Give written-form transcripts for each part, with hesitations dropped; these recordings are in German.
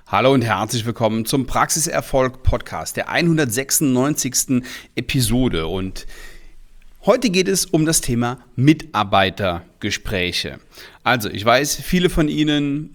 Hallo und herzlich willkommen zum Praxiserfolg Podcast, der 196. Episode. Und heute geht es um das Thema Mitarbeitergespräche. Also ich weiß, viele von Ihnen,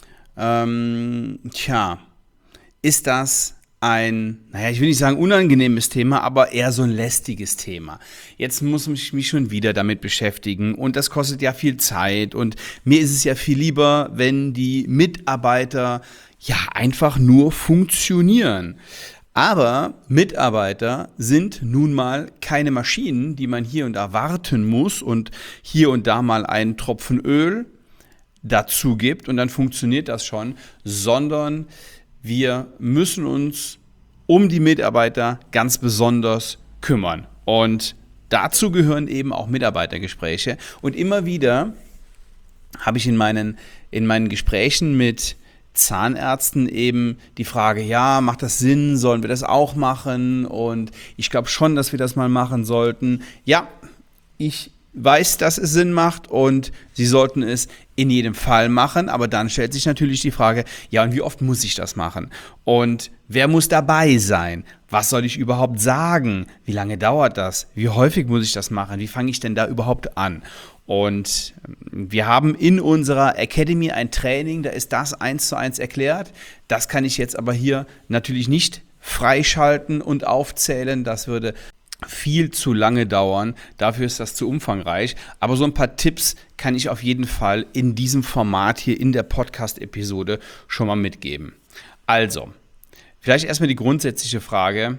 ist das ich will nicht sagen unangenehmes Thema, aber eher so ein lästiges Thema. Jetzt muss ich mich schon wieder damit beschäftigen und das kostet ja viel Zeit und mir ist es ja viel lieber, wenn die Mitarbeiter einfach nur funktionieren. Aber Mitarbeiter sind nun mal keine Maschinen, die man hier und da warten muss und hier und da mal einen Tropfen Öl dazu gibt und dann funktioniert das schon, sondern wir müssen uns um die Mitarbeiter ganz besonders kümmern. Und dazu gehören eben auch Mitarbeitergespräche. Und immer wieder habe ich in meinen Gesprächen mit Zahnärzten eben die Frage, macht das Sinn, sollen wir das auch machen? Und ich glaube schon, dass wir das mal machen sollten. Ja, ich weiß, dass es Sinn macht und Sie sollten es in jedem Fall machen, aber dann stellt sich natürlich die Frage, und wie oft muss ich das machen? Und wer muss dabei sein? Was soll ich überhaupt sagen? Wie lange dauert das? Wie häufig muss ich das machen? Wie fange ich denn da überhaupt an? Und wir haben in unserer Academy ein Training, da ist das 1:1 erklärt. Das kann ich jetzt aber hier natürlich nicht freischalten und aufzählen. Das würde viel zu lange dauern, dafür ist das zu umfangreich, aber so ein paar Tipps kann ich auf jeden Fall in diesem Format hier in der Podcast-Episode schon mal mitgeben. Also, vielleicht erstmal die grundsätzliche Frage,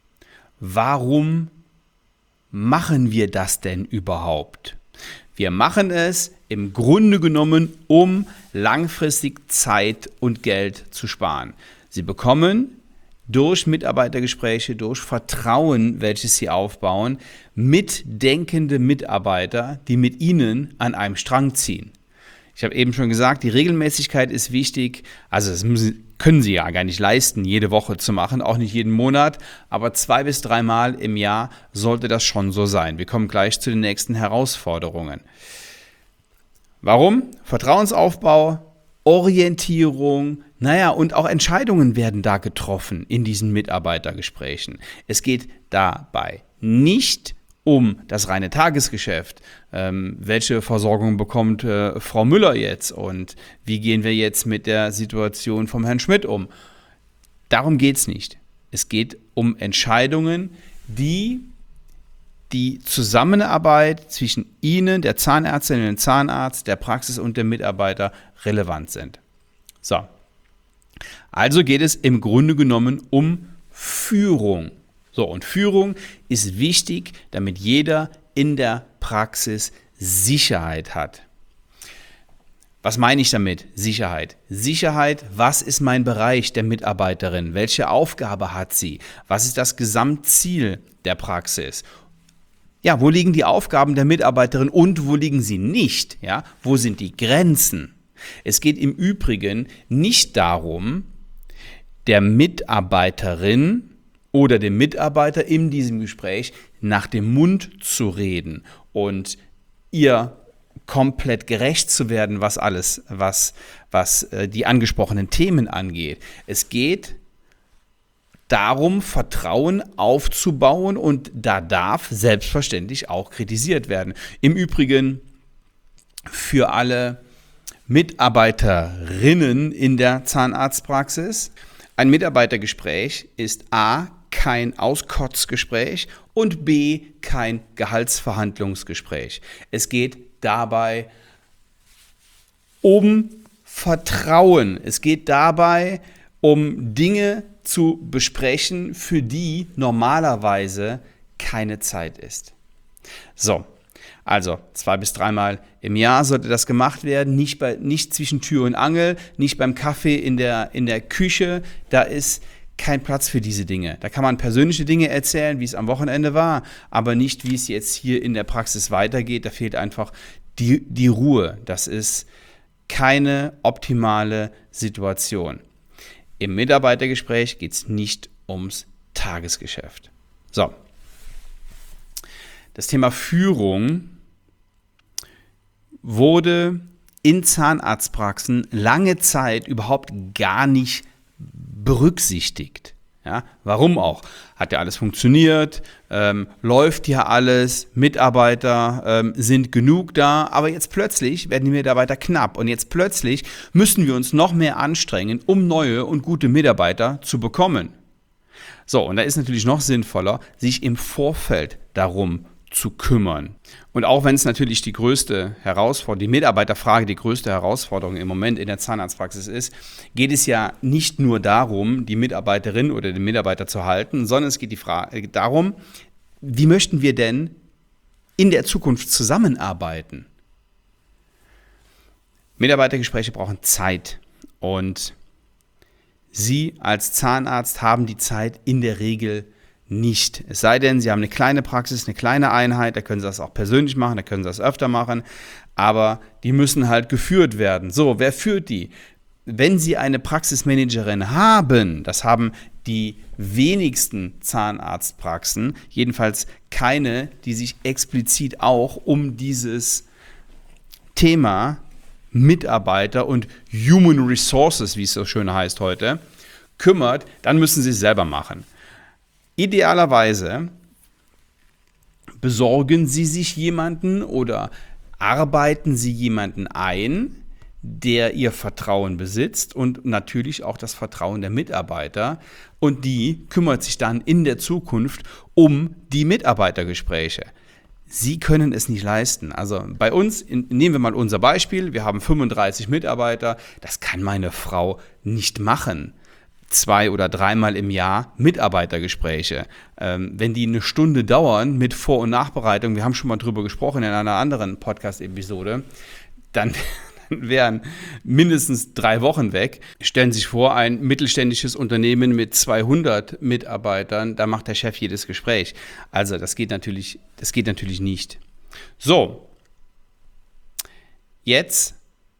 warum machen wir das denn überhaupt? Wir machen es im Grunde genommen, um langfristig Zeit und Geld zu sparen. Sie bekommen durch Mitarbeitergespräche, durch Vertrauen, welches Sie aufbauen, mitdenkende Mitarbeiter, die mit Ihnen an einem Strang ziehen. Ich habe eben schon gesagt, die Regelmäßigkeit ist wichtig. Also das können Sie ja gar nicht leisten, jede Woche zu machen, auch nicht jeden Monat, aber 2 bis 3 Mal im Jahr sollte das schon so sein. Wir kommen gleich zu den nächsten Herausforderungen. Warum? Vertrauensaufbau, Orientierung, und auch Entscheidungen werden da getroffen in diesen Mitarbeitergesprächen. Es geht dabei nicht um das reine Tagesgeschäft. Welche Versorgung bekommt Frau Müller jetzt und wie gehen wir jetzt mit der Situation vom Herrn Schmidt um? Darum geht es nicht. Es geht um Entscheidungen, die Zusammenarbeit zwischen Ihnen, der Zahnärztin und dem Zahnarzt, der Praxis und dem Mitarbeiter relevant sind. So. Also geht es im Grunde genommen um Führung. So, und Führung ist wichtig, damit jeder in der Praxis Sicherheit hat. Was meine ich damit? Sicherheit. Sicherheit, was ist mein Bereich der Mitarbeiterin? Welche Aufgabe hat sie? Was ist das Gesamtziel der Praxis? Wo liegen die Aufgaben der Mitarbeiterin und wo liegen sie nicht? Wo sind die Grenzen? Es geht im Übrigen nicht darum, der Mitarbeiterin oder dem Mitarbeiter in diesem Gespräch nach dem Mund zu reden und ihr komplett gerecht zu werden, was die angesprochenen Themen angeht. Es geht darum, Vertrauen aufzubauen und da darf selbstverständlich auch kritisiert werden. Im Übrigen für alle Mitarbeiterinnen in der Zahnarztpraxis. Ein Mitarbeitergespräch ist A, kein Auskotzgespräch und B, kein Gehaltsverhandlungsgespräch. Es geht dabei um Vertrauen. Es geht dabei um Dinge zu besprechen, für die normalerweise keine Zeit ist. So. Also 2 bis 3 Mal im Jahr sollte das gemacht werden, nicht zwischen Tür und Angel, nicht beim Kaffee in der Küche, da ist kein Platz für diese Dinge. Da kann man persönliche Dinge erzählen, wie es am Wochenende war, aber nicht, wie es jetzt hier in der Praxis weitergeht, da fehlt einfach die Ruhe. Das ist keine optimale Situation. Im Mitarbeitergespräch geht es nicht ums Tagesgeschäft. So. Das Thema Führung wurde in Zahnarztpraxen lange Zeit überhaupt gar nicht berücksichtigt. Ja, warum auch? Hat ja alles funktioniert, läuft ja alles, Mitarbeiter sind genug da, aber jetzt plötzlich werden die Mitarbeiter knapp und jetzt plötzlich müssen wir uns noch mehr anstrengen, um neue und gute Mitarbeiter zu bekommen. So, und da ist natürlich noch sinnvoller, sich im Vorfeld darum zu kümmern. Und auch wenn es natürlich die größte Herausforderung, die Mitarbeiterfrage die größte Herausforderung im Moment in der Zahnarztpraxis ist, geht es ja nicht nur darum, die Mitarbeiterin oder den Mitarbeiter zu halten, sondern es geht darum, wie möchten wir denn in der Zukunft zusammenarbeiten? Mitarbeitergespräche brauchen Zeit und Sie als Zahnarzt haben die Zeit in der Regel nicht. Es sei denn, Sie haben eine kleine Praxis, eine kleine Einheit, da können Sie das auch persönlich machen, da können Sie das öfter machen, aber die müssen halt geführt werden. So, wer führt die? Wenn Sie eine Praxismanagerin haben, das haben die wenigsten Zahnarztpraxen, jedenfalls keine, die sich explizit auch um dieses Thema Mitarbeiter und Human Resources, wie es so schön heißt heute, kümmert, dann müssen Sie es selber machen. Idealerweise besorgen Sie sich jemanden oder arbeiten Sie jemanden ein, der Ihr Vertrauen besitzt und natürlich auch das Vertrauen der Mitarbeiter, und die kümmert sich dann in der Zukunft um die Mitarbeitergespräche. Sie können es nicht leisten. Also bei uns, nehmen wir mal unser Beispiel, wir haben 35 Mitarbeiter, das kann meine Frau nicht machen. 2- oder 3-mal im Jahr Mitarbeitergespräche. Wenn die eine Stunde dauern mit Vor- und Nachbereitung, wir haben schon mal drüber gesprochen in einer anderen Podcast-Episode, dann wären mindestens 3 Wochen weg. Stellen Sie sich vor, ein mittelständisches Unternehmen mit 200 Mitarbeitern, da macht der Chef jedes Gespräch. Also das geht natürlich nicht. So, jetzt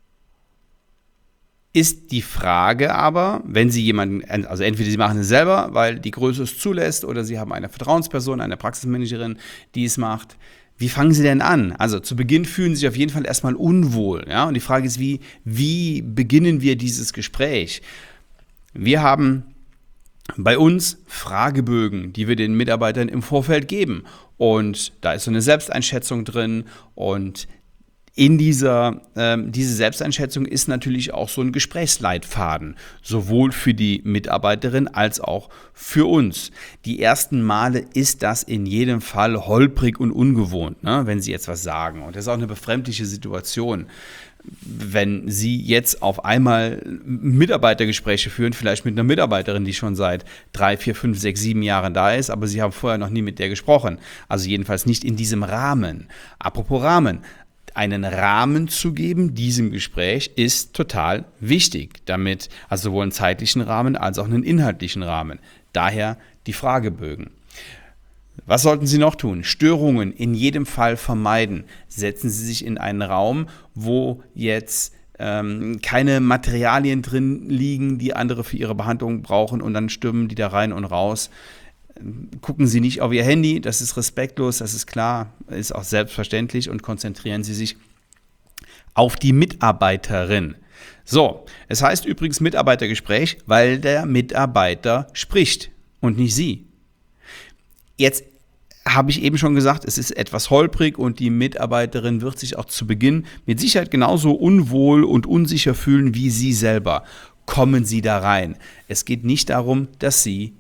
ist die Frage aber, wenn Sie jemanden, also entweder Sie machen es selber, weil die Größe es zulässt, oder Sie haben eine Vertrauensperson, eine Praxismanagerin, die es macht. Wie fangen Sie denn an? Also zu Beginn fühlen Sie sich auf jeden Fall erstmal unwohl. Ja? Und die Frage ist, wie beginnen wir dieses Gespräch? Wir haben bei uns Fragebögen, die wir den Mitarbeitern im Vorfeld geben. Und da ist so eine Selbsteinschätzung drin, und in diese Selbsteinschätzung ist natürlich auch so ein Gesprächsleitfaden, sowohl für die Mitarbeiterin als auch für uns. Die ersten Male ist das in jedem Fall holprig und ungewohnt, ne, wenn Sie jetzt was sagen. Und das ist auch eine befremdliche Situation, wenn Sie jetzt auf einmal Mitarbeitergespräche führen, vielleicht mit einer Mitarbeiterin, die schon seit 3, 4, 5, 6, 7 Jahren da ist, aber Sie haben vorher noch nie mit der gesprochen. Also jedenfalls nicht in diesem Rahmen. Apropos Rahmen. Einen Rahmen zu geben diesem Gespräch ist total wichtig, damit, also sowohl einen zeitlichen Rahmen als auch einen inhaltlichen Rahmen. Daher die Fragebögen. Was sollten Sie noch tun? Störungen in jedem Fall vermeiden. Setzen Sie sich in einen Raum, wo jetzt keine Materialien drin liegen, die andere für ihre Behandlung brauchen, und dann stürmen die da rein und raus. Gucken Sie nicht auf Ihr Handy, das ist respektlos, das ist klar, ist auch selbstverständlich, und konzentrieren Sie sich auf die Mitarbeiterin. So, es heißt übrigens Mitarbeitergespräch, weil der Mitarbeiter spricht und nicht Sie. Jetzt habe ich eben schon gesagt, es ist etwas holprig und die Mitarbeiterin wird sich auch zu Beginn mit Sicherheit genauso unwohl und unsicher fühlen wie Sie selber. Kommen Sie da rein. Es geht nicht darum, dass Sie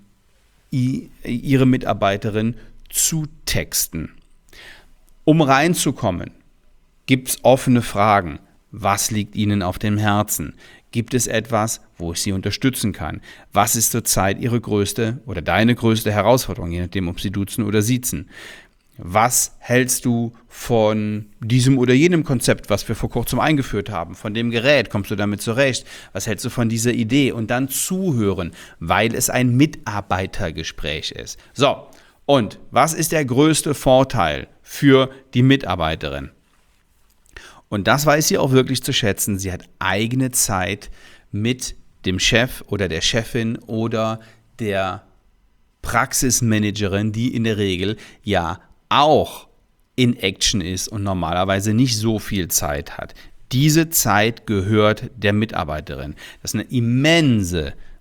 Ihre Mitarbeiterin zutexten. Um reinzukommen, gibt es offene Fragen. Was liegt Ihnen auf dem Herzen? Gibt es etwas, wo ich Sie unterstützen kann? Was ist zurzeit Ihre größte oder deine größte Herausforderung, je nachdem, ob Sie duzen oder siezen? Was hältst du von diesem oder jenem Konzept, was wir vor kurzem eingeführt haben? Von dem Gerät, kommst du damit zurecht? Was hältst du von dieser Idee? Und dann zuhören, weil es ein Mitarbeitergespräch ist. So, und was ist der größte Vorteil für die Mitarbeiterin? Und das weiß sie auch wirklich zu schätzen. Sie hat eigene Zeit mit dem Chef oder der Chefin oder der Praxismanagerin, die in der Regel ja auch in Action ist und normalerweise nicht so viel Zeit hat. Diese Zeit gehört der Mitarbeiterin. Das ist eine immense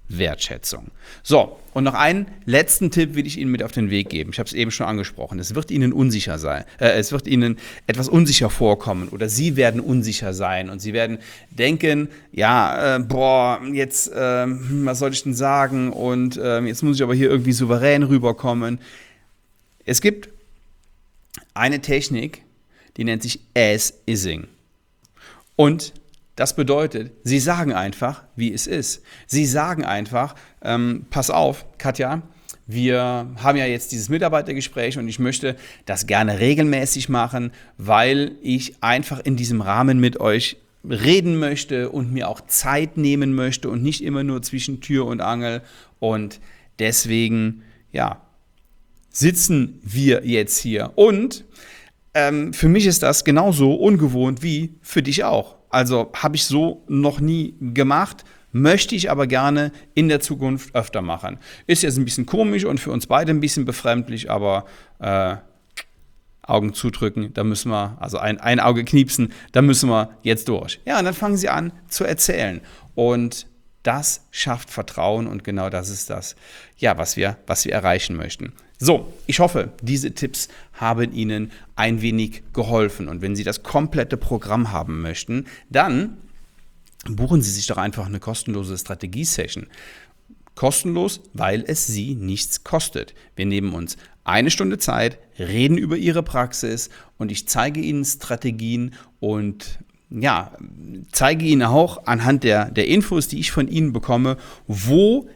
Wertschätzung. So, und noch einen letzten Tipp will ich Ihnen mit auf den Weg geben. Ich habe es eben schon angesprochen. Es wird Ihnen unsicher sein. Es wird Ihnen etwas unsicher vorkommen oder Sie werden unsicher sein und Sie werden denken, ja, jetzt, was soll ich denn sagen? Und jetzt muss ich aber hier irgendwie souverän rüberkommen. Es gibt eine Technik, die nennt sich As-Ising. Und das bedeutet, Sie sagen einfach, wie es ist. Sie sagen einfach, pass auf, Katja, wir haben ja jetzt dieses Mitarbeitergespräch und ich möchte das gerne regelmäßig machen, weil ich einfach in diesem Rahmen mit euch reden möchte und mir auch Zeit nehmen möchte und nicht immer nur zwischen Tür und Angel. Und deswegen, ja, sitzen wir jetzt hier. Und für mich ist das genauso ungewohnt wie für dich auch. Also habe ich so noch nie gemacht, möchte ich aber gerne in der Zukunft öfter machen. Ist jetzt ein bisschen komisch und für uns beide ein bisschen befremdlich, aber Augen zudrücken, da müssen wir, also ein Auge kniepsen, da müssen wir jetzt durch. Ja, und dann fangen Sie an zu erzählen und das schafft Vertrauen und genau das ist das, ja, was wir erreichen möchten. So, ich hoffe, diese Tipps haben Ihnen ein wenig geholfen. Und wenn Sie das komplette Programm haben möchten, dann buchen Sie sich doch einfach eine kostenlose Strategie-Session. Kostenlos, weil es Sie nichts kostet. Wir nehmen uns 1 Stunde Zeit, reden über Ihre Praxis und ich zeige Ihnen Strategien und ja, zeige Ihnen auch anhand der Infos, die ich von Ihnen bekomme, wo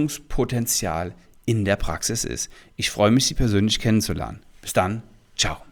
Entwicklungspotenzial in der Praxis ist. Ich freue mich, Sie persönlich kennenzulernen. Bis dann. Ciao.